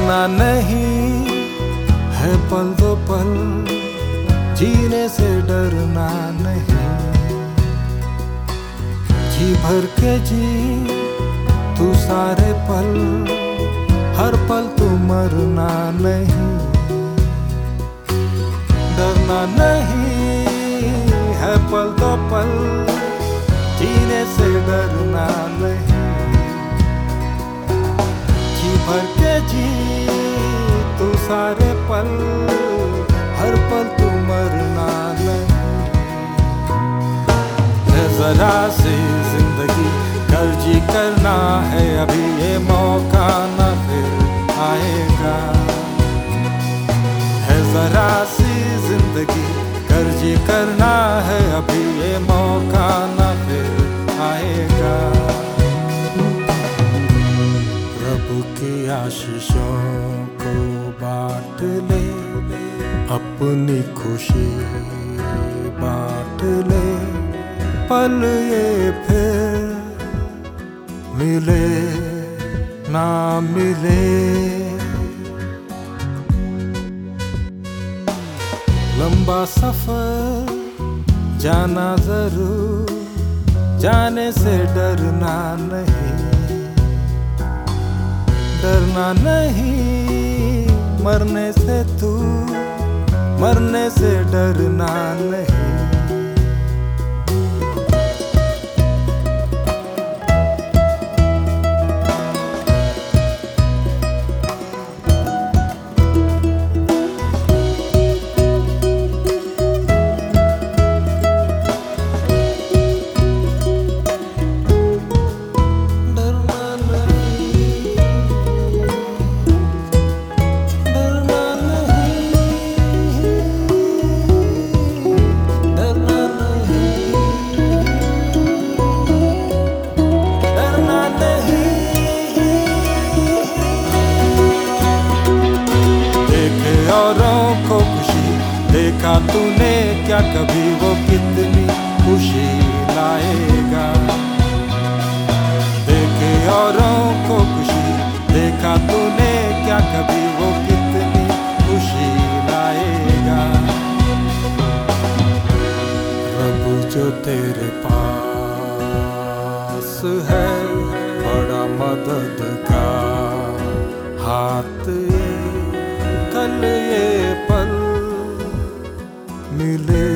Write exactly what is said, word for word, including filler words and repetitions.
डरना नहीं है पल दो पल, जीने से डरना नहीं। जी भर के जी तू सारे पल, हर पल तू मरना नहीं। डरना नहीं है पल दो पल, जीने से डरना नहीं। जी भर के जी तू सारे पल, हर पल तू मरना नहीं। है जरा सी जिंदगी कर जी करना है अभी, ये मौका न फिर आएगा। है जरा सी जिंदगी कर जी करना है अभी, ये मौका न फिर आएगा। रब की आशीषों को बांट ले, अपनी खुशी बांट ले। पल ये फिर मिले ना मिले, लंबा सफर जाना जरूर, जाने से डरना नहीं। डरना नहीं मरने से तू, मरने से डरना नहीं। देखा तूने क्या कभी वो कितनी खुशी लाएगा। देखे औरों को खुशी, देखा तूने क्या कभी वो कितनी खुशी लाएगा। रब जो तेरे पास है, बड़ा मदद का हाथ ये, कल ये पल मिले